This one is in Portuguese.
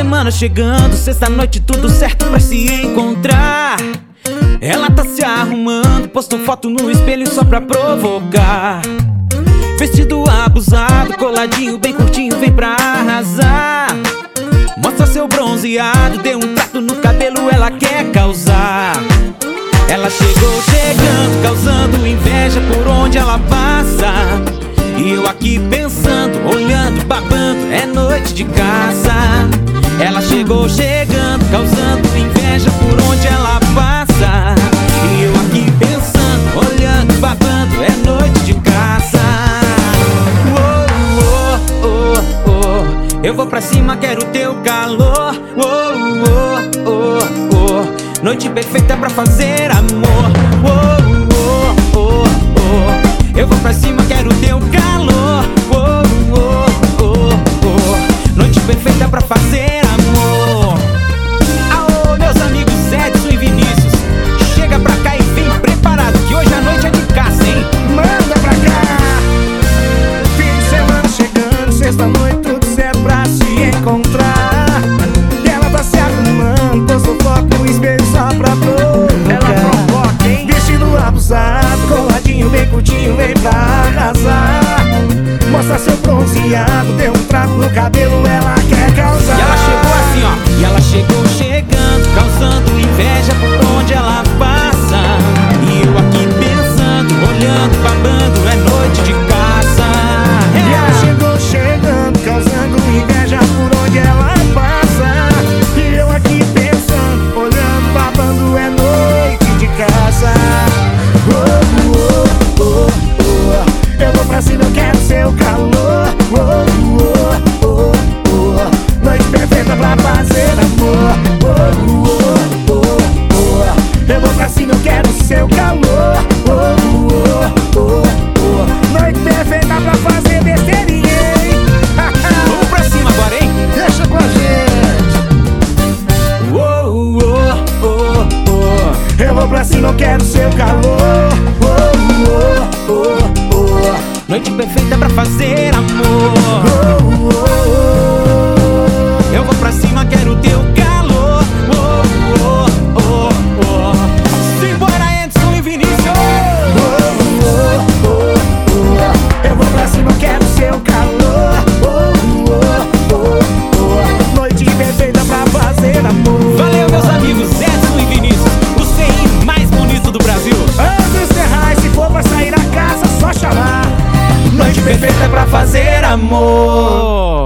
semana chegando, sexta-noite tudo certo pra se encontrar. Ela tá se arrumando, postou foto no espelho só pra provocar. Vestido abusado, coladinho, bem curtinho, vem pra arrasar. Mostra seu bronzeado, deu um trato no cabelo, ela quer causar. Ela chegou chegando, causando inveja por onde ela passa. E eu aqui pensando, olhando, babando, é noite de caça. Ela chegou chegando, causando inveja por onde ela passa. E eu aqui pensando, olhando, babando, é noite de caça. Oh, oh, oh, oh. Eu vou pra cima, quero teu calor. Oh, oh, oh, oh. Noite perfeita pra fazer amor. Oh, oh, oh, oh. Eu vou pra cima, quero teu calor. Oh, oh, oh, oh. Noite perfeita pra fazer amor. Aô, meus amigos Edson e Vinícius, chega pra cá e vem preparado, que hoje a noite é de caça, hein? Manda pra cá. Fim de semana chegando, sexta-noite tudo certo pra se encontrar. E ela tá se arrumando, postou foto no espelho só pra provocar. Ela provoca, hein? Vestido abusado, coladinho, bem curtinho, vem pra arrasar. Mostra seu bronzeado, deu um trato no cabelo, ela quer causar. E ela chegou assim, ó. E ela chegou chegando, causando inveja por onde ela passa. E eu aqui pensando, olhando, babando, é noite de caça. E ela chegou chegando, causando inveja por onde ela passa. E eu aqui pensando, olhando, babando, é noite de caça. Oh, oh, oh, oh. Eu vou pra cima, eu quero seu calor. Oh, oh, oh, oh. Noite perfeita pra fazer amor. Oh, oh, oh, oh. Eu vou pra cima, eu quero seu calor. Oh, oh, oh, oh. Noite perfeita pra fazer besteirinha, hein? Vamos pra cima agora, hein? Deixa com a gente. Oh, oh, oh, oh. Eu vou pra cima, eu quero seu calor. Oh, oh, oh, oh. Noite perfeita pra fazer amor. Oh, oh, oh. Eu vou pra cima, quero teu calor. Oh, oh, oh, oh. Simbora, Edson e Vinícius. Oh, oh, oh, oh. Eu vou pra cima, eu quero seu calor. Oh, oh, oh, oh. Noite perfeita pra fazer amor. Valeu, meus amigos Edson e Vinícius, o CI mais bonito do Brasil. Antes Terrais, se for pra sair a casa, só chamar. Noite perfeita pra fazer amor.